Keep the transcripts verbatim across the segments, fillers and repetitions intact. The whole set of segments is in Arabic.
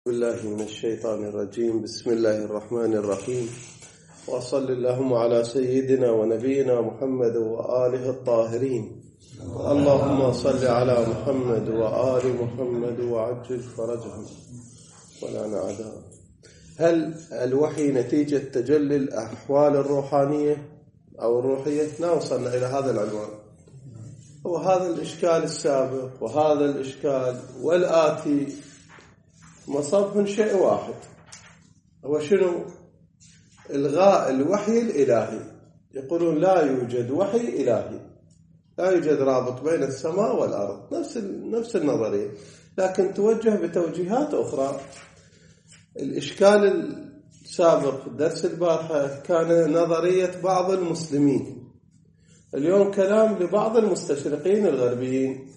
بالله من الشيطان الرجيم. بسم الله الرحمن الرحيم، وصل اللهم على سيدنا ونبينا محمد وآله الطاهرين. اللهم صل على محمد وآل محمد وعجل فرجهم ولا نعداء. هل الوحي نتيجة تجلي الأحوال الروحانية أو الروحية؟ لا، وصلنا إلى هذا العنوان، وهذا الإشكال السابق وهذا الإشكال والآتي مصابهم شيء واحد، هو شنو؟ إلغاء الوحي الإلهي. يقولون لا يوجد وحي إلهي، لا يوجد رابط بين السماء والأرض، نفس نفس النظرية، لكن توجه بتوجيهات أخرى. الإشكال السابق درس البارحة كان نظرية بعض المسلمين، اليوم كلام لبعض المستشرقين الغربيين.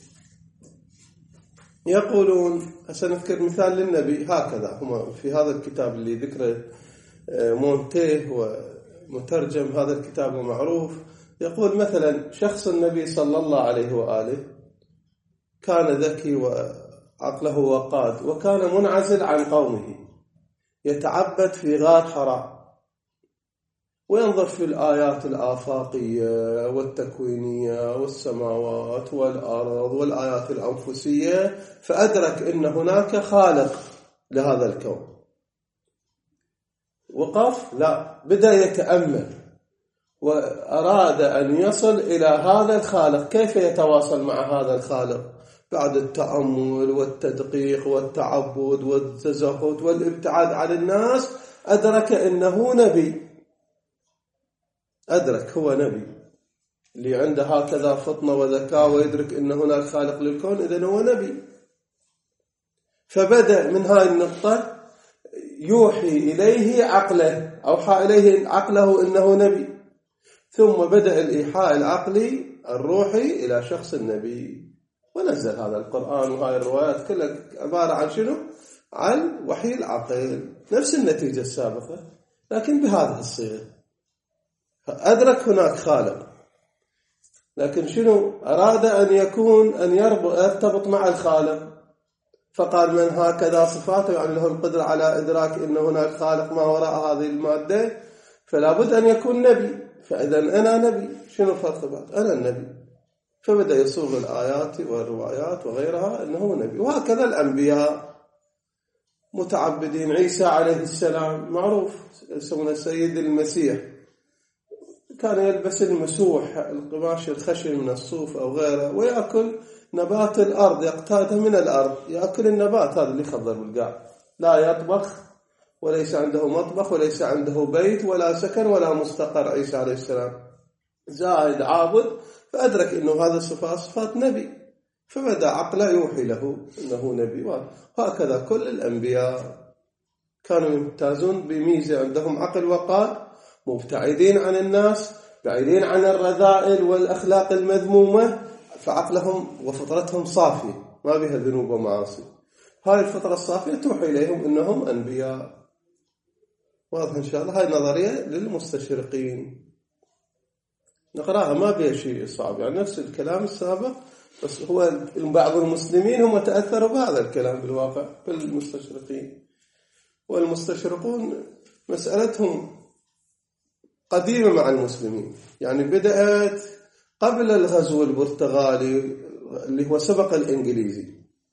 يقولون، سنذكر مثال للنبي هكذا، هم في هذا الكتاب اللي ذكره مونتيه ومترجم هذا الكتاب معروف، يقول مثلا شخص النبي صلى الله عليه وآله كان ذكي وعقله وقاد، وكان منعزل عن قومه يتعبد في غار حراء وينظر في الآيات الآفاقية والتكوينية والسماوات والأرض والآيات الأنفسية، فأدرك أن هناك خالق لهذا الكون. وقف، لا، بدأ يتأمل وأراد أن يصل إلى هذا الخالق. كيف يتواصل مع هذا الخالق؟ بعد التأمل والتدقيق والتعبد والتزهد والابتعاد عن الناس أدرك أنه نبي. أدرك هو نبي، اللي عنده هكذا فطنة وذكاء ويدرك أن هناك خالق للكون، إذن هو نبي. فبدأ من هاي النقطة يوحي إليه عقله، أوحى إليه عقله أنه نبي، ثم بدأ الإيحاء العقلي الروحي إلى شخص النبي، ونزل هذا القرآن وهاي الروايات كلها عبارة عن شنو؟ عن وحي العقل، نفس النتيجة السابقة لكن بهذه الصيغة. أدرك هناك خالق، لكن شنو؟ أراد أن يكون أن يرتبط مع الخالق، فقال من هكذا صفاته، يعني له القدرة على إدراك أن هناك خالق ما وراء هذه المادة، فلا بد أن يكون نبي. فإذا أنا نبي، شنو الفرق بعد؟ أنا النبي. فبدأ يصوغ الآيات والروايات وغيرها أنه نبي. وهكذا الأنبياء متعبدين. عيسى عليه السلام معروف يسمونه السيد المسيح، كان يلبس المسوح، القماش الخشن من الصوف أو غيره، ويأكل نبات الأرض، يقتاته من الأرض، يأكل النبات هذا اللي يخضر بالقاع، لا يطبخ، وليس عنده مطبخ وليس عنده بيت ولا سكن ولا مستقر. عيسى عليه السلام زاهد عابد، فأدرك أنه هذا صفات صفات نبي، فبدأ عقله يوحي له أنه نبي. وهكذا كل الأنبياء كانوا يمتازون بميزة، عندهم عقل وقال، مبتعدين عن الناس، بعيدين عن الرذائل والأخلاق المذمومة، فعقلهم وفطرتهم صافية ما بها ذنوب ومعاصي. هاي الفطرة الصافية توحي إليهم أنهم أنبياء. واضح إن شاء الله. هاي نظرية للمستشرقين، نقرأها ما بها شيء صعب، يعني نفس الكلام السابق، بس هو بعض المسلمين هم تأثروا بهذا الكلام بالواقع بالمستشرقين. والمستشرقون مسألتهم قديمة مع المسلمين، يعني بدأت قبل الغزو البرتغالي اللي هو سبق الإنجليزي.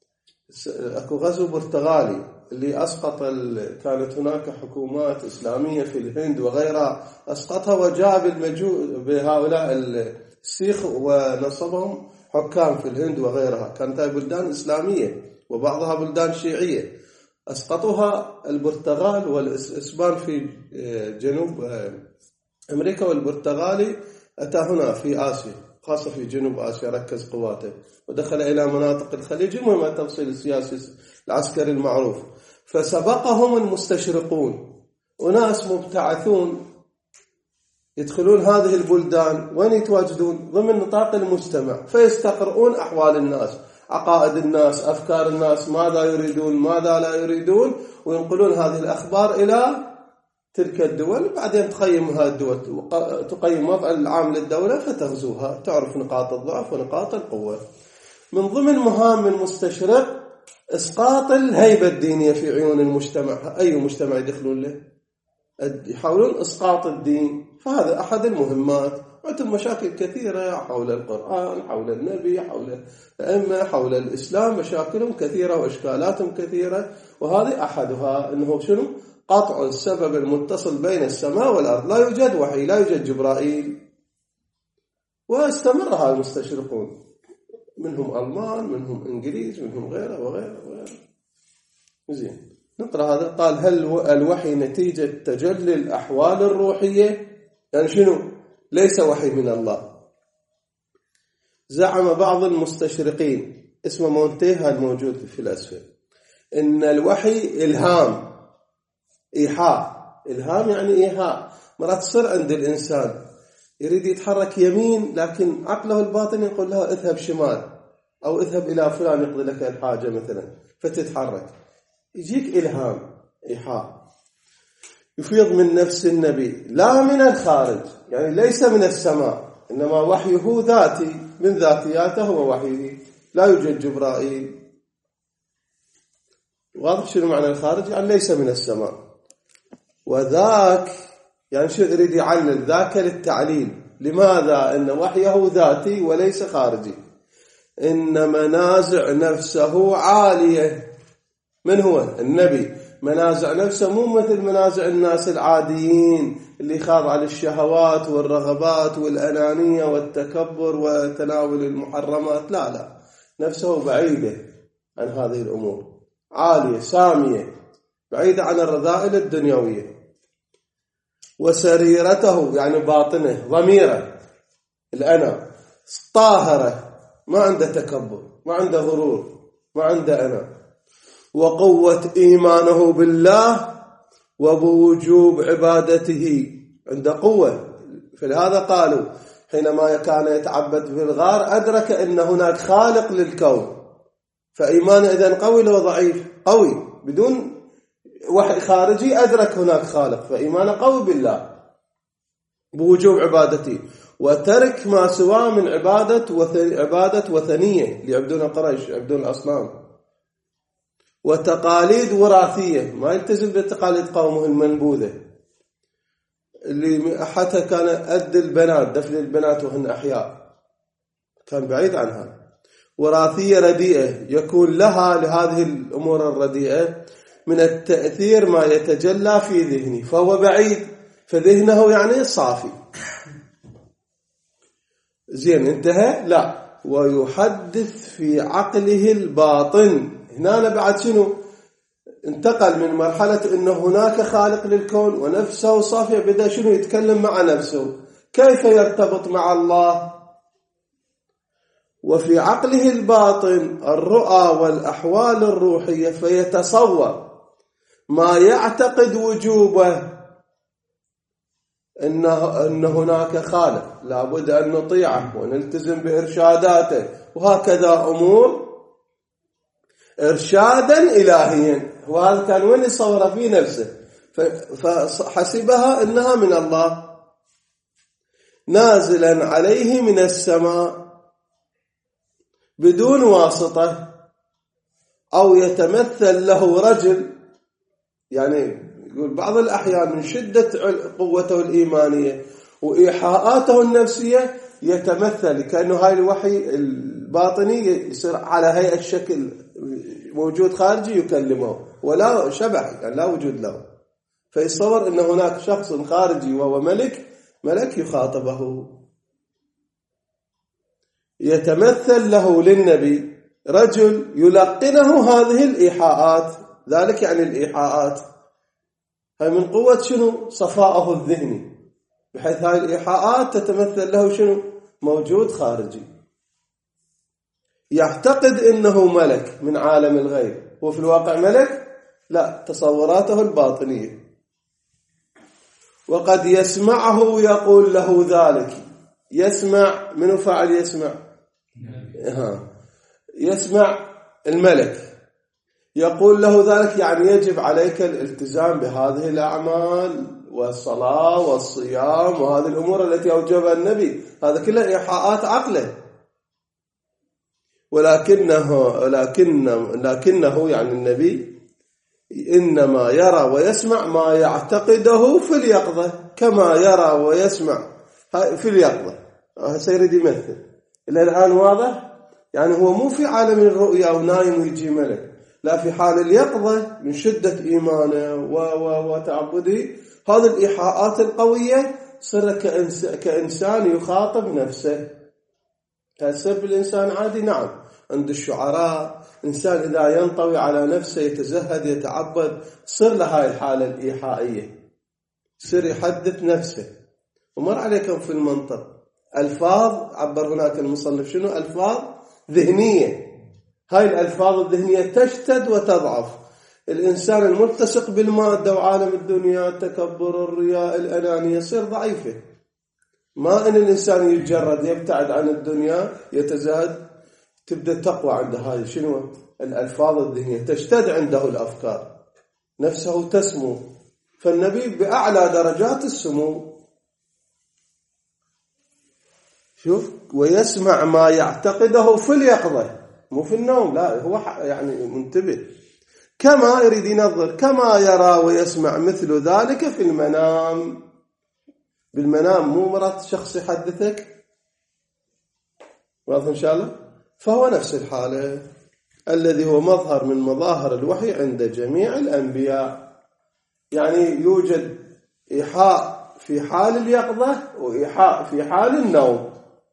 أكو غزو برتغالي اللي أسقط ال... كانت هناك حكومات إسلامية في الهند وغيرها، أسقطها وجاب المجو بهؤلاء السيخ ونصبهم حكام في الهند وغيرها. كانت بلدان إسلامية وبعضها بلدان شيعية، أسقطوها البرتغال والإسبان في جنوب أمريكا، والبرتغالي أتى هنا في آسيا، خاصة في جنوب آسيا، ركز قواته ودخل إلى مناطق الخليج، المهم التفصيل السياسي العسكري المعروف. فسبقهم المستشرقون، وناس مبتعثون يدخلون هذه البلدان، وين يتواجدون؟ ضمن نطاق المجتمع، فيستقرؤون أحوال الناس، عقائد الناس، أفكار الناس، ماذا يريدون ماذا لا يريدون، وينقلون هذه الأخبار إلى تلك الدول. بعدين تقيم هذه الدول، تقيم وضع العام للدولة فتغزوها، تعرف نقاط الضعف ونقاط القوة. من ضمن مهام المستشرق إسقاط الهيبة الدينية في عيون المجتمع. أي مجتمع يدخلون له يحاولون إسقاط الدين، فهذا أحد المهمات. عندهم مشاكل كثيرة حول القرآن، حول النبي، حول الأئمة، حول الإسلام، مشاكلهم كثيرة وإشكالاتهم كثيرة، وهذه أحدها أنه شنو؟ قطع السبب المتصل بين السماء والأرض. لا يوجد وحي، لا يوجد جبرائيل. واستمر هؤلاء المستشرقون، منهم ألمان، منهم إنجليز، منهم غيره وغيره وغيره. زين، نقرأ هذا. قال: هل الوحي نتيجة تجلي الأحوال الروحية؟ يعني شنو؟ ليس وحي من الله. زعم بعض المستشرقين، اسمه مونتيه الموجود في الأسفل، إن الوحي إلهام، إيحاء. إلهام يعني إيحاء. مرات تصير عند الإنسان يريد يتحرك يمين، لكن عقله الباطن يقول له اذهب شمال، أو اذهب إلى فلان يقضي لك الحاجة مثلا، فتتحرك. يجيك إلهام، إيحاء، يفيض من نفس النبي، لا من الخارج، يعني ليس من السماء، إنما وحيه ذاتي، من ذاتياته هو وحيه، لا يوجد جبرائيل. واضح شنو معنى الخارج؟ يعني ليس من السماء. وذاك يعني شو يريد يعلل؟ ذاك للتعليل. لماذا؟ إن وحيه ذاتي وليس خارجي. إن منازع نفسه عالية. من هو؟ النبي. منازع نفسه مو مثل منازع الناس العاديين اللي خاضع للشهوات والرغبات والأنانية والتكبر وتناول المحرمات. لا لا، نفسه بعيدة عن هذه الأمور، عالية سامية، بعيدة عن الرذائل الدنيوية. وسريرته يعني باطنه، ضميره، الأنا، طاهرة، ما عنده تكبر، ما عنده غرور، ما عنده أنا. وقوة إيمانه بالله وبوجوب عبادته، عنده قوة. فلهذا قالوا حينما كان يتعبد في الغار أدرك أن هناك خالق للكون، فإيمانه إذن قوي لو ضعيف؟ قوي، بدون وحي خارجي أدرك هناك خالق، فإيمانه قوي بالله بوجوب عبادته، وترك ما سواه من عبادة وث... عبادة وثنية ليعبدون قريش، يعبدون الأصنام، وتقاليد وراثية، ما يلتزم بتقاليد قومه المنبوذة اللي حتى كان أد البنات، دفن البنات وهن أحياء، كان بعيد عنها. وراثية رديئة، يكون لها لهذه الأمور الرديئة من التأثير ما يتجلى في ذهنه، فهو بعيد، فذهنه يعني صافي. زين، انتهى؟ لا. ويحدث في عقله الباطن. هنا بعد شنو؟ انتقل من مرحلة انه هناك خالق للكون ونفسه صافية، بدأ شنو؟ يتكلم مع نفسه، كيف يرتبط مع الله. وفي عقله الباطن الرؤى والأحوال الروحية، فيتصور ما يعتقد وجوبه، إنه أن هناك خالق لابد أن نطيعه ونلتزم بإرشاداته، وهكذا أمور إرشادا إلهيا. وهذا كان وين يصور في نفسه، فحسبها إنها من الله نازلا عليه من السماء بدون واسطة، أو يتمثل له رجل. يعني يقول بعض الأحيان من شدة قوته الإيمانية وإيحاءاته النفسية يتمثل كأنه هاي الوحي الباطني يصير على هيئة شكل موجود خارجي يكلمه، ولا شبه، يعني لا وجود له، فيصور أن هناك شخص خارجي وهو ملك ملك يخاطبه. يتمثل له للنبي رجل يلقنه هذه الإيحاءات. ذلك يعني الإيحاءات هاي من قوة شنو؟ صفاءه الذهني، بحيث هاي الإيحاءات تتمثل له شنو؟ موجود خارجي. يعتقد إنه ملك من عالم الغيب، هو في الواقع ملك؟ لا، تصوراته الباطنية. وقد يسمعه يقول له ذلك. يسمع، منو فاعل يسمع؟ ها. يسمع الملك يقول له ذلك، يعني يجب عليك الالتزام بهذه الأعمال والصلاة والصيام وهذه الأمور التي أوجبها النبي. هذا كله إيحاءات عقله. ولكنه لكن لكنه يعني النبي إنما يرى ويسمع ما يعتقده في اليقظة، كما يرى ويسمع في اليقظة. سيريد يمثل إلى الآن واضح؟ يعني هو مو في عالم الرؤيا ونايم ويجي ملك، لا، في حال اليقظة من شدة إيمانه وتعبده هذه الإيحاءات القوية صار كإنسان يخاطب نفسه. هالسبب الإنسان عادي، نعم، عند الشعراء إنسان إذا ينطوي على نفسه يتزهد يتعبد صار له هاي الحالة الإيحائية، صار يحدث نفسه. ومر عليكم في المنطق ألفاظ عبر هناك المصنف شنو؟ ألفاظ ذهنية. هاي الألفاظ الذهنية تشتد وتضعف. الإنسان الملتصق بالمادة وعالم الدنيا، التكبر، الرياء، الأنانية، يصير ضعيفة. ما أن الإنسان يتجرد يبتعد عن الدنيا يتزهد، تبدأ تقوى عنده هاي شنو؟ الألفاظ الذهنية تشتد عنده الأفكار، نفسه تسمو. فالنبي بأعلى درجات السمو. شوف، ويسمع ما يعتقده في اليقظة، مو في النوم، لا، هو يعني منتبه. كما يريد ينظر، كما يرى ويسمع مثل ذلك في المنام. بالمنام، مو مرات شخص يحدثك، واضح إن شاء الله؟ فهو نفس الحالة الذي هو مظهر من مظاهر الوحي عند جميع الأنبياء. يعني يوجد إيحاء في حال اليقظة وإيحاء في حال النوم.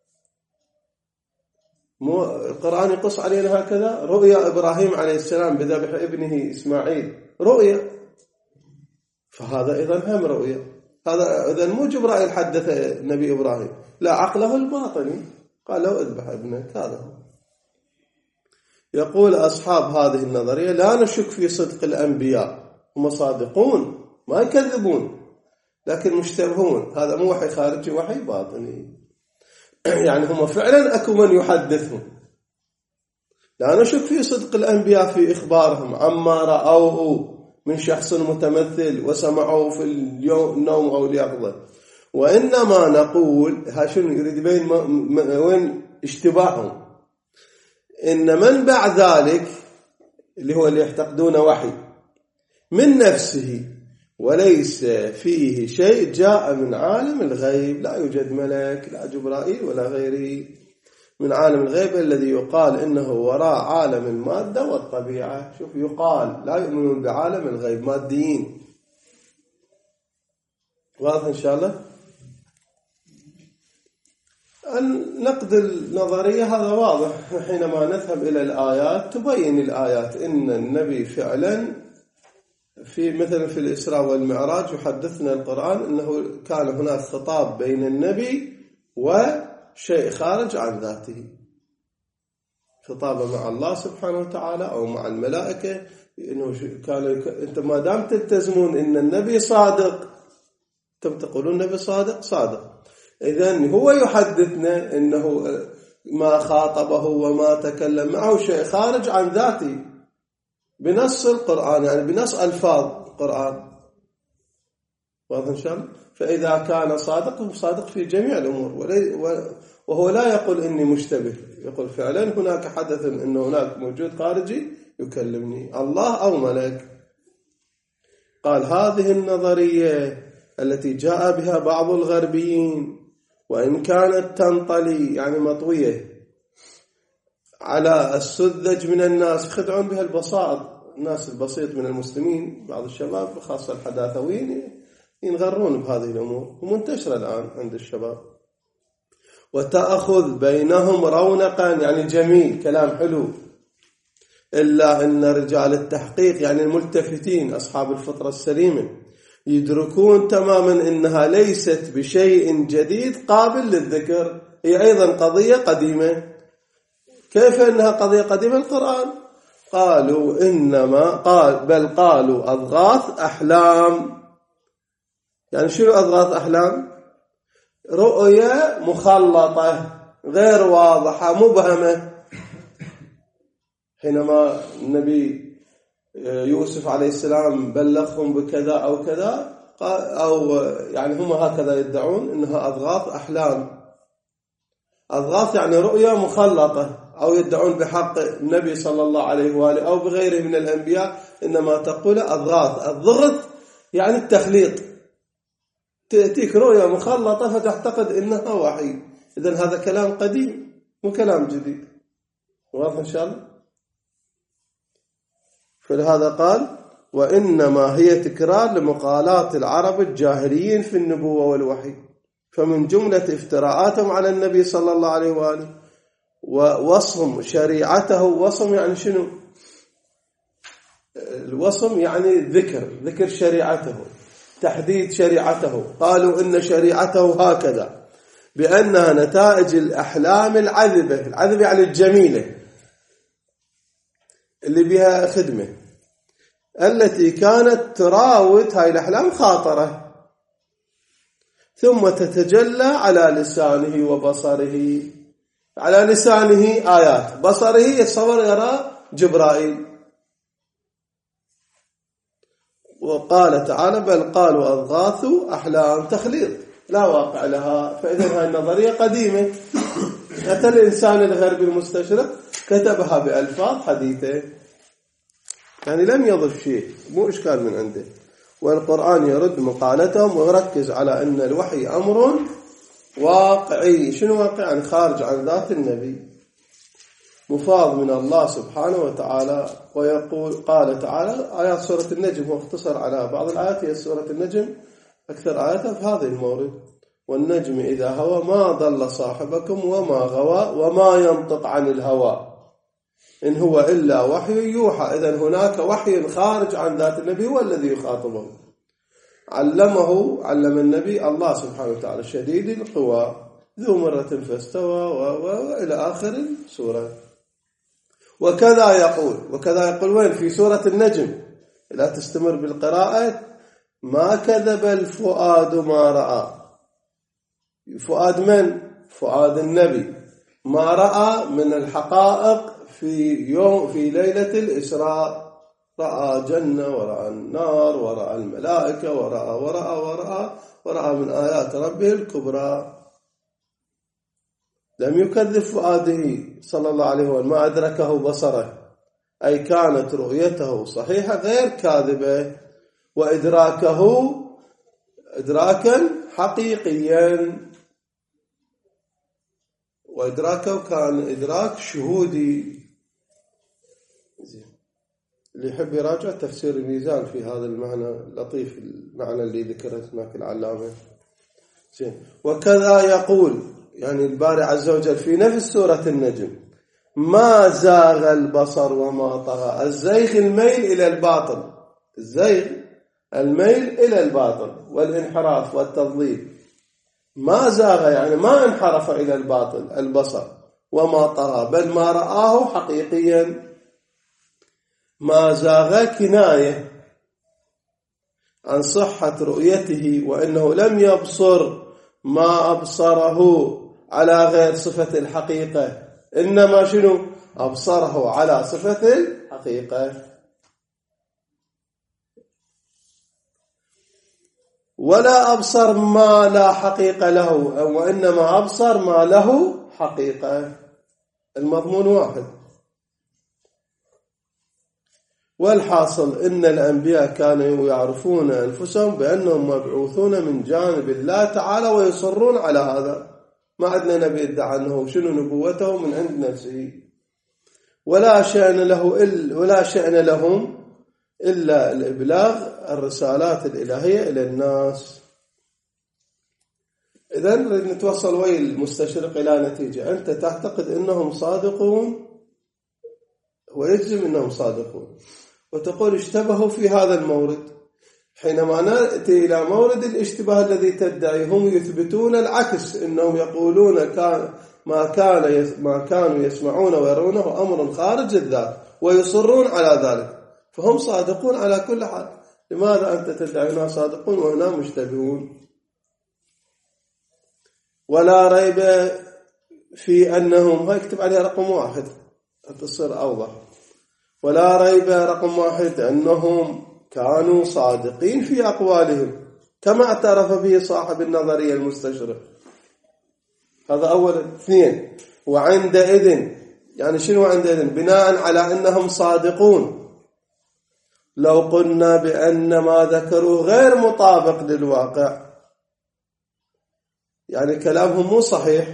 مو القرآن يقص علينا هكذا؟ رؤيا إبراهيم عليه السلام بذبح ابنه إسماعيل رؤيا، فهذا إذن هم رؤيا. هذا إذن مو جبرائيل حدث نبي إبراهيم، لا، عقله الباطني قال له اذبح ابنك. هذا يقول أصحاب هذه النظرية لا نشك في صدق الأنبياء، هم صادقون ما يكذبون، لكن مشتبهون. هذا مو وحي خارجي، وحي باطني. يعني هم فعلا أكو من يحدثهم. لا نشك في صدق الأنبياء في إخبارهم عما رأوه من شخص متمثل وسمعوه في النوم أو اليقظة، وإنما نقول ها شنو يريد يبين وين اشتباههم، إن من بعد ذلك اللي هو اللي يعتقدون وحي من نفسه وليس فيه شيء جاء من عالم الغيب. لا يوجد ملك، لا جبرائيل ولا غيره من عالم الغيب الذي يقال إنه وراء عالم المادة والطبيعة. شوف، يقال لا يؤمنون بعالم الغيب، ماديين. واضح إن شاء الله؟ النقد النظرية هذا واضح. حينما نذهب إلى الآيات تبين الآيات إن النبي فعلا في مثلا في الإسراء والمعراج يحدثنا القرآن أنه كان هناك خطاب بين النبي وشيء خارج عن ذاته، خطابه مع الله سبحانه وتعالى أو مع الملائكة. إنه كان أنت ما دام تلتزمون إن النبي صادق، أنتم تقولون النبي صادق صادق، إذن هو يحدثنا إنه ما خاطبه وما تكلم معه شيء خارج عن ذاته بنص القرآن، يعني بنص ألفاظ القرآن. واضح إن شاء الله؟ فإذا كان صادق هو صادق في جميع الأمور، وهو لا يقول إني مشتبه، يقول فعلا هناك حدث إنه هناك موجود خارجي يكلمني، الله أو ملك. قال هذه النظرية التي جاء بها بعض الغربيين وإن كانت تنطلي يعني مطوية على السذج من الناس، يخدعون بها البساط، الناس البسيط من المسلمين، بعض الشباب خاصة الحداثويين ينغرون بهذه الأمور، ومنتشرة الآن عند الشباب. وتأخذ بينهم رونقا يعني جميل، كلام حلو، إلا أن رجال التحقيق يعني الملتفتين أصحاب الفطرة السليمة يدركون تماما إنها ليست بشيء جديد قابل للذكر، هي أيضا قضية قديمة. كيف إنها قضية قديمة؟ القرآن قالوا إنما قال بل قالوا أضغاث أحلام. يعني شنو أضغاث أحلام؟ رؤية مخلطة غير واضحة مبهمة. حينما النبي يوسف عليه السلام بلغهم بكذا أو كذا، أو يعني هم هكذا يدعون إنها أضغاث أحلام. أضغاث يعني رؤيا مخلطة، أو يدعون بحق النبي صلى الله عليه وآله أو بغيره من الأنبياء، إنما تقول أضغاث. الضغط يعني التخليط، تأتيك رؤيا مخلطة فتعتقد إنها وحي. إذن هذا كلام قديم مو كلام جديد. واضح إن شاء الله؟ فلهذا قال وإنما هي تكرار لمقالات العرب الجاهليين في النبوة والوحي، فمن جملة افتراءاتهم على النبي صلى الله عليه وآله ووصم شريعته. وصم يعني شنو؟ الوصم يعني ذكر ذكر شريعته، تحديد شريعته. قالوا إن شريعته هكذا بأنها نتائج الأحلام العذبة. العذبة يعني الجميلة اللي بها خدمة، التي كانت تراود هاي الأحلام خاطرة، ثم تتجلى على لسانه وبصره. على لسانه آيات، بصره يتصور يرى جبرائيل. وقال تعالى بل قالوا أضغاث أحلام تخليط لا واقع لها. فإذا هاي النظرية قديمة، أتى الإنسان الغربي المستشرق كتبها بألفاظ حديثة، يعني لم يضف شيء، مو إشكال من عنده. والقرآن يرد مقالتهم ويركز على أن الوحي أمر واقعي. شنو واقعي؟ يعني خارج عن ذات النبي، مفاض من الله سبحانه وتعالى. ويقول قال تعالى آيات سورة النجم، واختصر على بعض الآيات هي سورة النجم أكثر آياتها في هذا المورد. والنجم إذا هوى ما ضل صاحبكم وما غوى وما ينطق عن الهوى إن هو إلا وحي يوحى. إذن هناك وحي خارج عن ذات النبي هو الذي يخاطبه. علمه علم النبي الله سبحانه وتعالى شديد القوى ذو مرة فاستوى وإلى آخر السورة. وكذا يقول وكذا يقول وين؟ في سورة النجم. لا تستمر بالقراءة. ما كذب الفؤاد ما رأى. فؤاد من؟ فؤاد النبي. ما رأى من الحقائق في يوم في ليلة الإسراء. رأى جنة ورأى النار ورأى الملائكة ورأى ورأى ورأى ورأى من آيات ربه الكبرى. لم يكذب فؤاده صلى الله عليه وسلم، ما أدركه بصره، أي كانت رؤيته صحيحة غير كاذبة، وإدراكه إدراكا حقيقيا، وإدراكه كان إدراك شهودي. اللي يحب يراجع تفسير الميزان في هذا المعنى لطيف، المعنى اللي ذكرت هناك العلامة. وكذا يقول يعني الباري عز وجل في نفس سورة النجم ما زاغ البصر وما طغى. الزيغ الميل إلى الباطل، الزيغ الميل إلى الباطل والانحراف والتضليل. ما زاغ يعني ما انحرف إلى الباطل البصر، وما طغى بل ما رآه حقيقيا. ما زاغ كناية عن صحة رؤيته، وأنه لم يبصر ما أبصره على غير صفة الحقيقة، إنما شنو أبصره على صفة الحقيقة. ولا أبصر ما لا حقيقة له، وإنما أبصر ما له حقيقة. المضمون واحد. والحاصل إن الأنبياء كانوا يعرفون أنفسهم بأنهم مبعوثون من جانب الله تعالى ويصرون على هذا. ما عندنا نبي يدعي أنه شنو نبوته من عند نفسه، ولا شأن له إلا ولا شأن لهم إلا الإبلاغ الرسالات الإلهية إلى الناس. إذن نتوصل ويا المستشرق إلى نتيجة. أنت تعتقد أنهم صادقون ويجزم أنهم صادقون، وتقول اشتبهوا في هذا المورد. حينما نأتي إلى مورد الاشتباه الذي تدعي، هم يثبتون العكس، إنهم يقولون كان ما كان ما كانوا يسمعون ويرونه أمر خارج الذات ويصرون على ذلك، فهم صادقون على كل حال. لماذا أنت تدعينا صادقون وهنا مشتبهون؟ ولا ريب في أنهم، هاي اكتب عليها رقم واحد تصير أوضح. ولا ريب رقم واحد أنهم كانوا صادقين في أقوالهم كما اعترف به صاحب النظرية المستشرق. هذا أول. اثنين، وعندئذ يعني شنو عندئذ؟ بناء على أنهم صادقون. لو قلنا بأن ما ذكروا غير مطابق للواقع يعني كلامهم مو صحيح،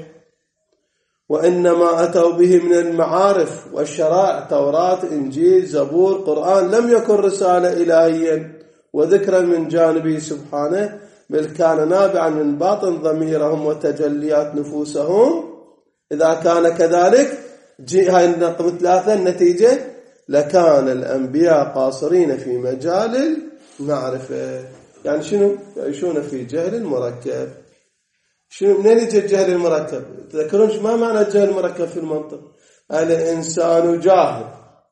وإنما أتوا به من المعارف والشرائع توراة إنجيل زبور قرآن، لم يكن رسالة إلهيا وذكرا من جانبه سبحانه، بل كان نابعا من باطن ضميرهم وتجليات نفوسهم. إذا كان كذلك هاي النقطة ثلاثة النتيجة، لكان الأنبياء قاصرين في مجال المعرفة. يعني شنو؟ يعيشون في جهل مركب. شنو منين يجي الجهل المركب؟ تذكرون ما معنى الجهل المركب في المنطق؟ الإنسان جاهل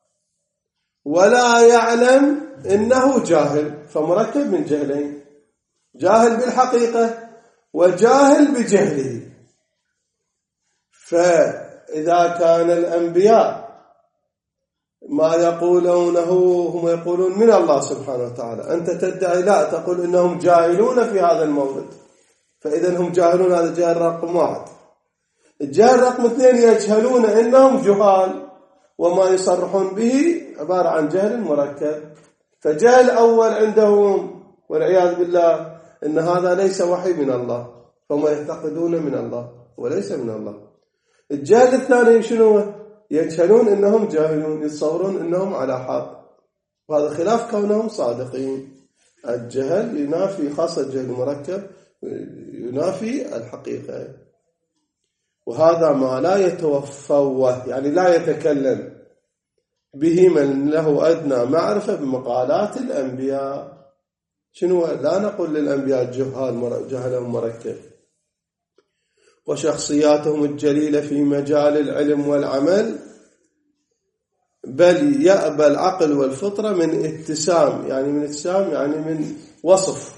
ولا يعلم إنه جاهل، فمركب من جهلين، جاهل بالحقيقة وجاهل بجهله. فإذا كان الأنبياء ما يقولونه هم يقولون من الله سبحانه وتعالى، أنت تدعي لا، تقول إنهم جاهلون في هذا المورد، فإذا هم جاهلون. هذا جهل رقم واحد. الجهل رقم اثنين، يجهلون إنهم جهال، وما يصرحون به عبارة عن جهل مركب. فجهل أول عندهم والعياذ بالله إن هذا ليس وحي من الله، فهم يعتقدون من الله وليس من الله. الجهل الثاني شنو؟ يجهلون إنهم جاهلون، يتصورون إنهم على حق، وهذا خلاف كونهم صادقين. الجهل ينافي، خاصة الجهل المركب ينافي الحقيقة، وهذا ما لا يتوفوه يعني لا يتكلم به من له أدنى معرفة بمقالات الأنبياء. شنو؟ لا نقول للأنبياء جهال جهلهم مركب، وشخصياتهم الجليلة في مجال العلم والعمل، بل يأبى العقل والفطرة من اتسام، يعني من اتسام يعني من وصف،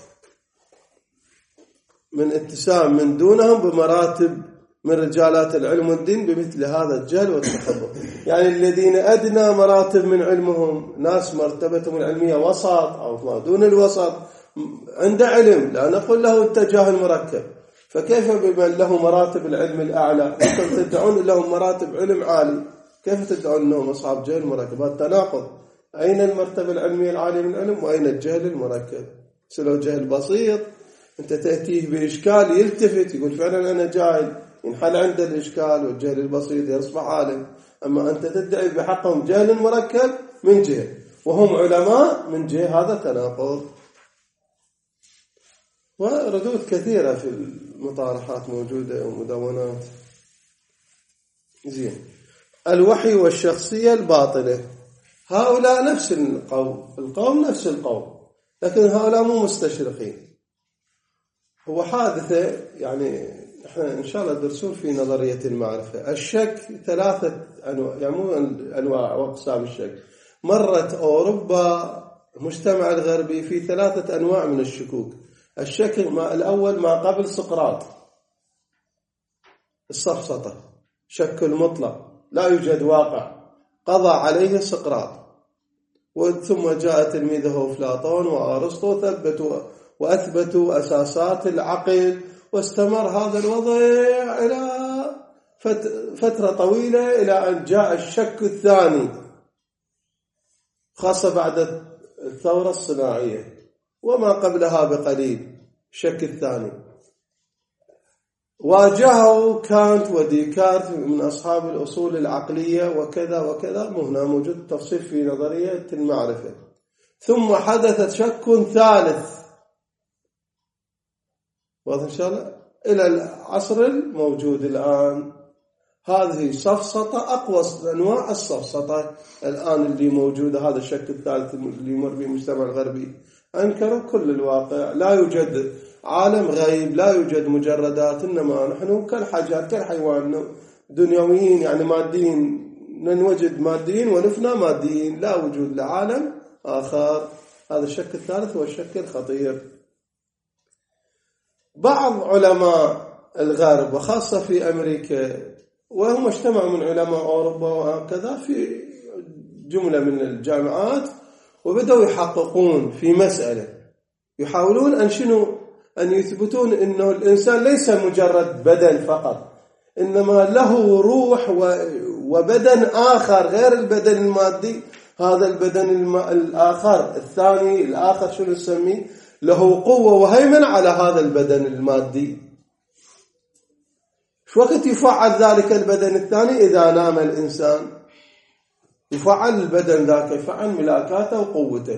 من اتسام من دونهم بمراتب من رجالات العلم والدين بمثل هذا الجهل والتخبط. يعني الذين أدنى مراتب من علمهم، ناس مرتبتهم العلمية وسط أو ما دون الوسط، عنده علم، لا نقول له التجاهل مركب. فكيف بمن له مراتب العلم الأعلى أنتم تدعون لهم مراتب علم عالي، كيف تدعون أنهم أصحاب جهل مركب؟ هذا تناقض. أين المرتبة العلمية العالية من العلم وأين الجهل المركب؟ سلو جهل بسيط أنت تأتيه بإشكال يلتفت يقول فعلا أنا جاهل، ينحل عند الإشكال، والجهل البسيط يصبح عالم. أما أنت تدعي بحقهم جهل مركب من جهة وهم علماء من جهة، هذا تناقض. وردود كثيرة في المطارحات موجودة ومدونات. زين. الوحي والشخصية الباطلة، هؤلاء نفس القوم، القوم نفس القوم، لكن هؤلاء مو مستشرقين. هو حادثة يعني احنا ان شاء الله درسون في نظرية المعرفة. الشك ثلاثة انواع، يعني مو انواع واقسام الشك. مرت اوروبا المجتمع الغربي في ثلاثة انواع من الشكوك. الشك الاول ما قبل سقراط، السفسطة، شك المطلق لا يوجد واقع، قضى عليه سقراط. ثم جاء تلميذه أفلاطون وأرسطو ثبتوا وأثبتوا أساسات العقل، واستمر هذا الوضع إلى فترة طويلة إلى أن جاء الشك الثاني، خاصة بعد الثورة الصناعية وما قبلها بقليل. الشك الثاني واجهه كانت وديكارت من أصحاب الأصول العقلية وكذا وكذا، هنا موجود تفصيل في نظرية المعرفة. ثم حدث شك ثالث، واضح إن شاء الله، إلى العصر الموجود الآن. هذه سفسطة، أقوى أنواع السفسطة الآن اللي موجودة. هذا الشك الثالث اللي يمر به المجتمع الغربي، أنكروا كل الواقع، لا يوجد عالم غيب، لا يوجد مجردات، إنما نحن كالحجر كالحيوان دنيويين، يعني ماديين، ننوجد ماديين ونفنى ماديين، لا وجود لعالم آخر. هذا الشك الثالث هو الشك الخطير. بعض علماء الغرب وخاصة في أمريكا، وهم اجتمعوا من علماء أوروبا وهكذا في جملة من الجامعات، وبدأوا يحققون في مسألة، يحاولون أن شنو أن يثبتون أنه الإنسان ليس مجرد بدن فقط، إنما له روح وبدن آخر غير البدن المادي. هذا البدن الآخر الثاني الآخر شنو نسميه؟ له قوة وهيمنة على هذا البدن المادي. شو وقت يفعل ذلك البدن الثاني؟ إذا نام الإنسان يفعل البدن ذاك، يفعل ملاكاته وقوته،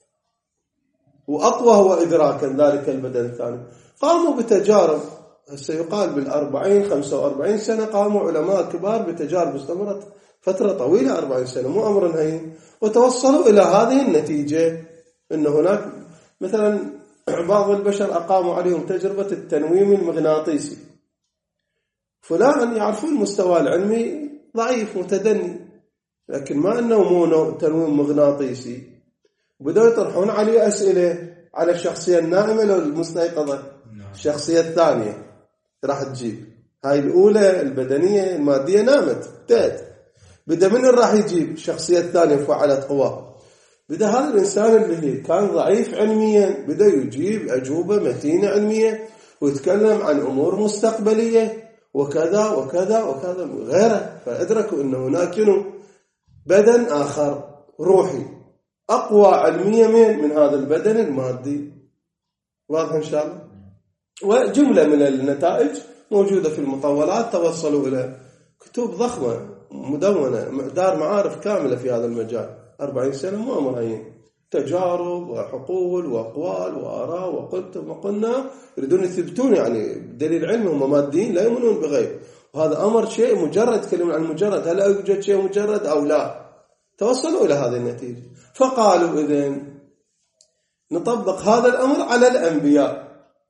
وأقوى هو إدراكا ذلك البدن الثاني. قاموا بتجارب، سيقال بالأربعين خمسة وأربعين سنة قاموا علماء كبار بتجارب استمرت فترة طويلة، أربعين سنة، مو أمر هين، وتوصلوا إلى هذه النتيجة، أن هناك مثلا بعض البشر أقاموا عليهم تجربة التنويم المغناطيسي. فلان يعرفون المستوى العلمي ضعيف متدني، لكن ما أنه مو تنويم مغناطيسي، بدأوا يطرحون عليه أسئلة على الشخصية النائمة لو المستيقظة. الشخصية الثانية راح تجيب، هاي الأولى البدنية المادية نامت تات، بدأ من راح يجيب الشخصية الثانية فعلت قوة. بدأ هذا الإنسان اللي كان ضعيف علميا بدأ يجيب أجوبة متينة علمية، ويتكلم عن أمور مستقبلية وكذا وكذا وكذا غيره. فأدركوا أن هناك بدن آخر روحي أقوى علميا من, من هذا البدن المادي. واضح إن شاء الله؟ وجملة من النتائج موجودة في المطولات، توصلوا إلى كتب ضخمة مدونة، دار معارف كاملة في هذا المجال. أربعين سنة مو أمر هين، تجارب وحقول وأقوال وآراء وقلت وما قلنا، يريدون يثبتون يعني دليل علمي، هم ماديين لا يؤمنون بغيب، وهذا أمر شيء مجرد، كلمة عن مجرد، هل يوجد شيء مجرد أو لا؟ توصلوا إلى هذه النتيجة. فقالوا إذن نطبق هذا الأمر على الأنبياء.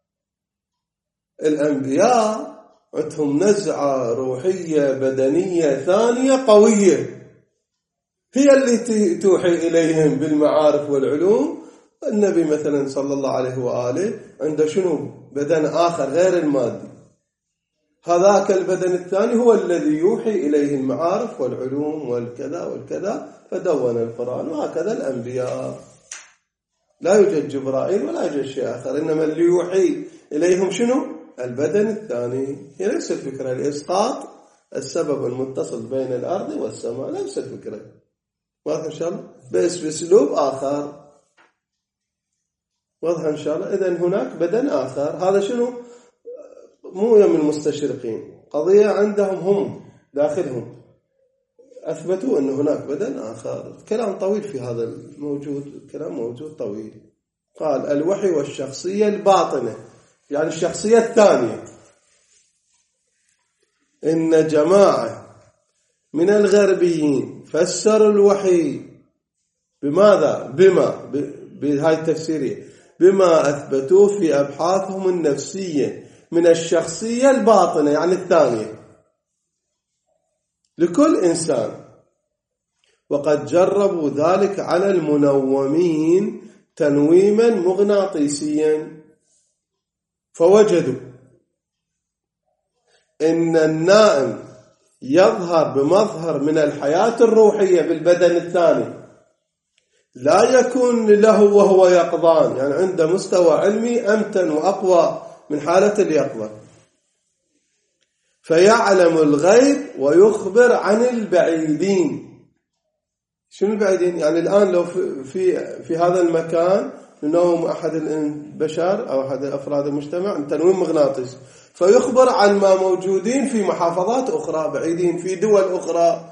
الأنبياء عندهم نزعة روحية بدنية ثانية قوية، هي اللي توحي إليهم بالمعارف والعلوم. النبي مثلا صلى الله عليه وآله عنده شنو؟ بدن آخر غير المادي، هذاك البدن الثاني هو الذي يوحي إليه المعارف والعلوم والكذا والكذا، فدون القرآن. وهكذا الأنبياء لا يوجد جبرائيل ولا يوجد شيء آخر، إنما اللي يوحي إليهم شنو؟ البدن الثاني. هي نفس الفكرة، الإسقاط السبب المتصل بين الأرض والسماء، نفس الفكرة. واضح إن شاء الله؟ بس بأسلوب آخر. واضح إن شاء الله؟ إذن هناك بدن آخر. هذا شنو؟ مو من المستشرقين، قضية عندهم هم داخلهم، أثبتوا أن هناك بدن آخر. كلام طويل في هذا الموجود، كلام موجود طويل. قال الوحي والشخصية الباطنة، يعني الشخصية الثانية. إن جماعة من الغربيين فسروا الوحي بماذا؟ بما بهاي التفسيرية، بما أثبتوه في أبحاثهم النفسية من الشخصية الباطنة، يعني الثانية لكل إنسان. وقد جربوا ذلك على المنومين تنويما مغناطيسيا، فوجدوا إن النائم يظهر بمظهر من الحياة الروحية بالبدن الثاني، لا يكون له وهو يقظان، يعني عنده مستوى علمي أمتن وأقوى من حالة اليقظة. فيعلم الغيب ويخبر عن البعيدين. شنو البعيدين؟ يعني الآن لو في في, في هذا المكان نوم أحد البشر أو أحد أفراد المجتمع تنويم مغناطيسي، فيخبر عن ما موجودين في محافظات أخرى بعيدين في دول أخرى،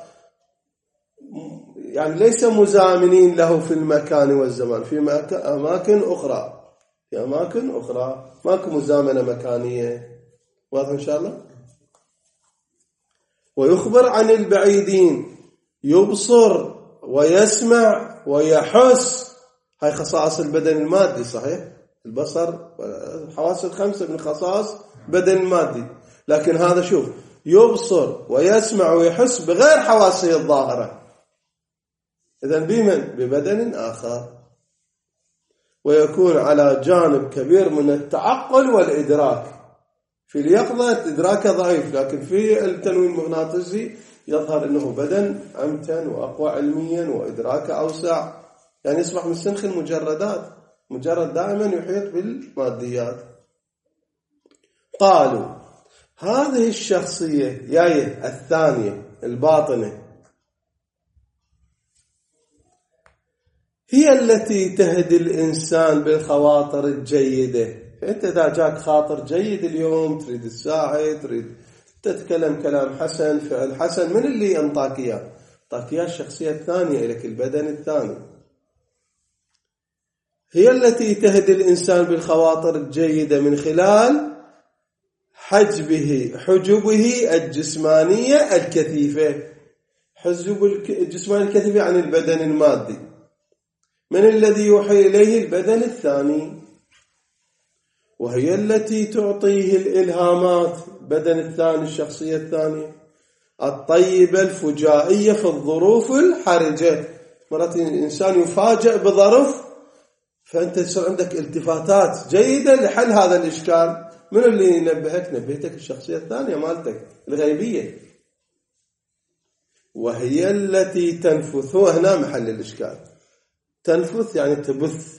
يعني ليس مزامنين له في المكان والزمان، في أماكن أخرى، في أماكن أخرى ماكو مزامنة مكانية. واضح إن شاء الله؟ ويخبر عن البعيدين، يبصر ويسمع ويحس. هاي خصائص البدن المادي، صحيح؟ البصر والحواس الخمسة من خصائص بدن المادي، لكن هذا شوف يبصر ويسمع ويحس بغير حواسه الظاهرة. إذن بمن؟ ببدن آخر. ويكون على جانب كبير من التعقل والإدراك. في اليقظة إدراكه ضعيف، لكن في التنويم المغناطيسي يظهر أنه بدن أمتن وأقوى علميا وإدراكه أوسع، يعني يصبح من سنخ المجردات، مجرد دائما يحيط بالماديات. قالوا هذه الشخصية ياية الثانية الباطنة هي التي تهدي الإنسان بالخواطر الجيدة. فأنت إذا جاك خاطر جيد اليوم تريد تساعد، تريد تتكلم كلام حسن، فعل حسن، من اللي أنطاك إياه؟ أنطاك إياه الشخصية الثانية لك، البدن الثاني. هي التي تهدي الإنسان بالخواطر الجيدة من خلال حجبه حجبه الجسمانية الكثيفة. حجب الجسمانية الكثيفة عن البدن المادي، من الذي يوحي إليه؟ البدن الثاني. وهي التي تعطيه الإلهامات، بدن الثاني، الشخصية الثانية الطيبة الفجائية في الظروف الحرجة. مرات الإنسان يفاجأ بظرف فأنت يصير عندك التفاتات جيدة لحل هذا الإشكال. من اللي ينبهك؟ نبهتك الشخصية الثانية مالتك الغيبية. وهي التي تنفث، هو هنا محل الإشكال. تنفث يعني تبث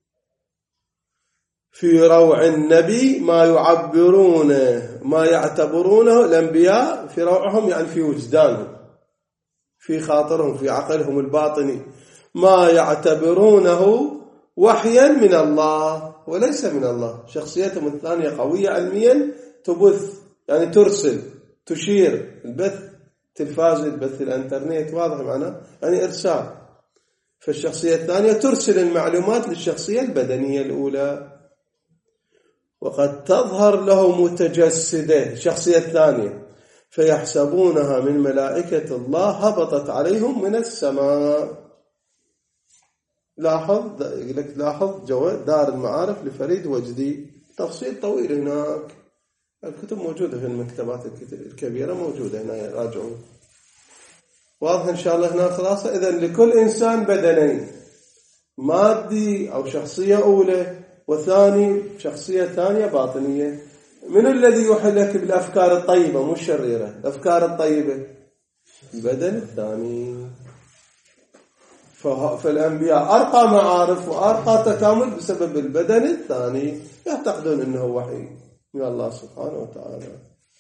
في روع النبي ما يعبرونه ما يعتبرونه الأنبياء في روعهم، يعني في وجدانهم، في خاطرهم، في عقلهم الباطني، ما يعتبرونه وحيا من الله وليس من الله. شخصيتهم الثانية قوية علميا، تبث يعني ترسل، تشير، البث تلفاز، البث الانترنت، واضح معنا يعني إرسال. فالشخصية الثانية ترسل المعلومات للشخصية البدنية الأولى. وقد تظهر له متجسدة الشخصية الثانية، فيحسبونها من ملائكة الله هبطت عليهم من السماء. لاحظ لك لاحظ جواد دار المعارف لفريد وجدي، تفصيل طويل هناك، الكتب موجودة في المكتبات الكبيرة، موجودة هنا، راجعوا. واضح إن شاء الله هنا خلاصة. إذن لكل إنسان بدنين، مادي أو شخصية أولى، وثاني شخصية ثانية باطنية. من الذي يحلك بالأفكار الطيبة مو الشريرة؟ الأفكار الطيبة البدن الثاني. فالأنبياء أرقى معارف وأرقى تكامل بسبب البدن الثاني، يعتقدون أنه وحي من الله سبحانه وتعالى.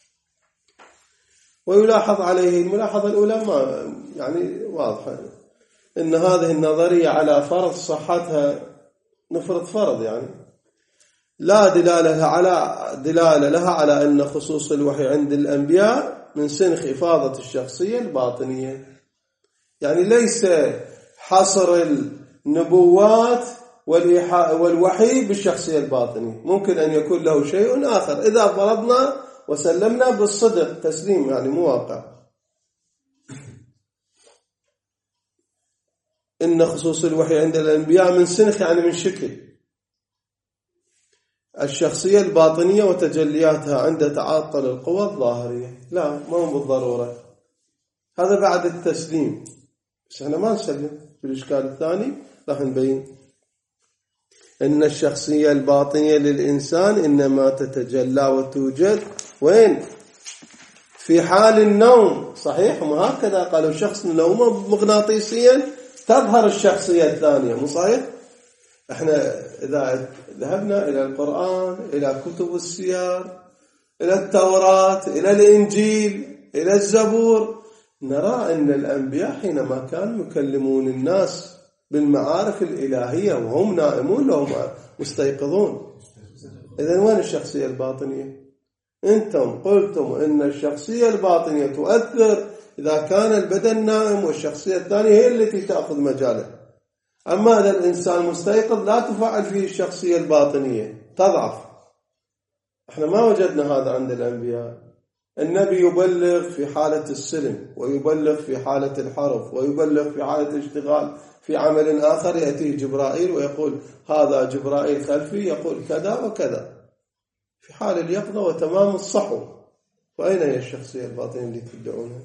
ويلاحظ عليه الملاحظة الأولى ما يعني واضحة، إن هذه النظرية على فرض صحتها، نفرض فرض يعني لا دلالة لها على دلالة لها على أن خصوص الوحي عند الأنبياء من سنخ إفاضة الشخصية الباطنية. يعني ليس حصر النبوات والوحي بالشخصية الباطنية، ممكن أن يكون له شيء آخر إذا فرضنا وسلمنا بالصدق، تسليم يعني مواقع. إن خصوص الوحي عند الأنبياء من سنخ يعني من شكل الشخصية الباطنية وتجلياتها عند تعاطل القوى الظاهرية. لا، ما هو بالضرورة، هذا بعد التسليم، بس احنا ما نسلم. في الإشكال الثاني راح نبين إن الشخصية الباطنية للإنسان إنما تتجلى وتوجد وين؟ في حال النوم. صحيح، وهكذا قالوا شخص نوم مغناطيسيا تظهر الشخصية الثانية، مو صحيح؟ احنا إذا ذهبنا إلى القرآن، إلى كتب السير، إلى التوراة، إلى الإنجيل، إلى الزبور، نرى أن الأنبياء حينما كانوا يكلمون الناس بالمعارف الإلهية وهم نائمون وهم مستيقظون. إذن وين الشخصية الباطنية؟ أنتم قلتم أن الشخصية الباطنية تؤثر إذا كان البدن نائم، والشخصية الثانية هي التي تأخذ مجاله. أما إذا الإنسان مستيقظ لا تفعل فيه الشخصية الباطنية، تضعف. احنا ما وجدنا هذا عند الأنبياء. النبي يبلغ في حالة السلم، ويبلغ في حالة الحرب، ويبلغ في حالة الاشتغال في عمل آخر. يأتيه جبرائيل ويقول هذا جبرائيل خلفي يقول كذا وكذا، في حال اليقظة وتمام الصحو. وأين هي الشخصية الباطنية اللي تدعونها؟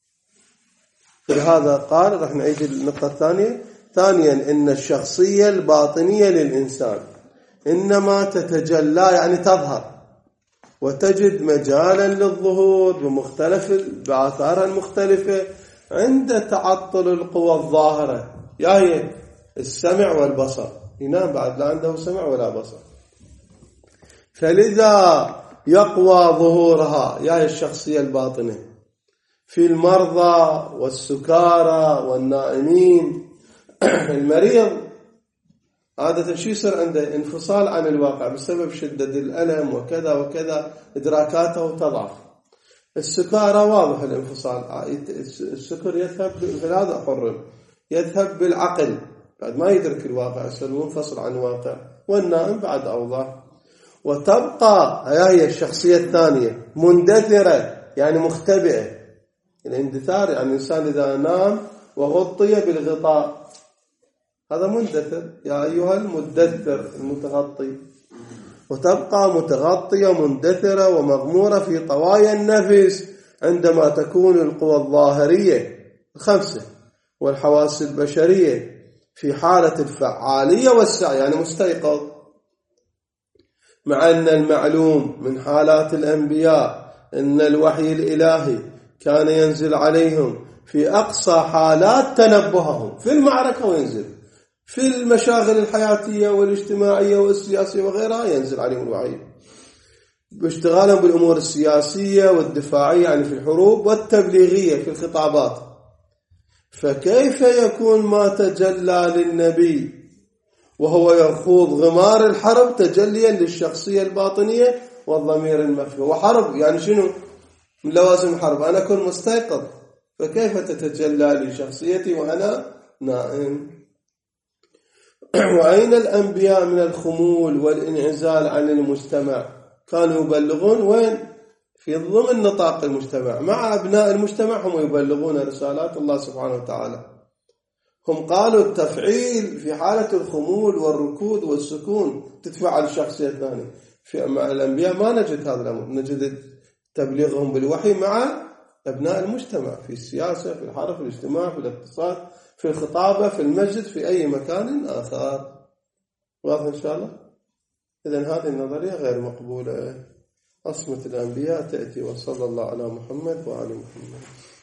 لهذا قال، رح نعيد النقطة الثانية. ثانيا، إن الشخصية الباطنية للإنسان إنما تتجلى يعني تظهر وتجد مجالا للظهور بمختلف بآثارها المختلفة عند تعطل القوى الظاهرة، يا هي السمع والبصر. ينام بعد لا عنده سمع ولا بصر. فلذا يقوى ظهورها يا الشخصية الباطنة في المرضى والسكارى والنائمين. المريض عادة شو يصير عنده؟ انفصال عن الواقع بسبب شدة الألم وكذا وكذا، إدراكاته تضعف. السكارى واضح الانفصال، السكر يذهب في هذا حر، يذهب بالعقل بعد ما يدرك الواقع، يصير منفصل عن الواقع. والنائم بعد أوضح. وتبقى هي الشخصية الثانية مندثرة يعني مختبئة. الاندثار يعني الإنسان إذا نام وغطي بالغطاء هذا مندثر، يا أيها المدثر المتغطي. وتبقى متغطية مندثرة ومغمورة في طوايا النفس عندما تكون القوى الظاهرية الخمسة والحواس البشرية في حالة الفعالية والسعي، يعني مستيقظ. مع أن المعلوم من حالات الأنبياء أن الوحي الإلهي كان ينزل عليهم في أقصى حالات تنبههم في المعركة، وينزل في المشاغل الحياتية والاجتماعية والسياسية وغيرها، ينزل عليهم الوحي باشتغالهم بالأمور السياسية والدفاعية يعني في الحروب والتبليغية في الخطابات. فكيف يكون ما تجلى للنبي وهو يخوض غمار الحرب تجليا للشخصية الباطنية والضمير المخفي؟ وحرب يعني شنو من لوازم الحرب؟ أنا أكون مستيقظ، فكيف تتجلى لي شخصيتي وأنا نائم؟ وأين الأنبياء من الخمول والانعزال عن المجتمع؟ كانوا يبلغون وين؟ في ضمن نطاق المجتمع، مع أبناء المجتمع هم يبلغون رسالات الله سبحانه وتعالى. هم قالوا التفعيل في حالة الخمول والركود والسكون تتفعل الشخصية الثانية. في مع الأنبياء ما نجد هذا الأمر، نجد تبليغهم بالوحي مع أبناء المجتمع في السياسة، في الحرب، في الاجتماع، في الاقتصاد، في الخطابة، في المسجد، في أي مكان آخر. واضح إن شاء الله؟ إذن هذه النظرية غير مقبولة. عصمة الأنبياء تأتي. وصلى الله على محمد وعلى محمد.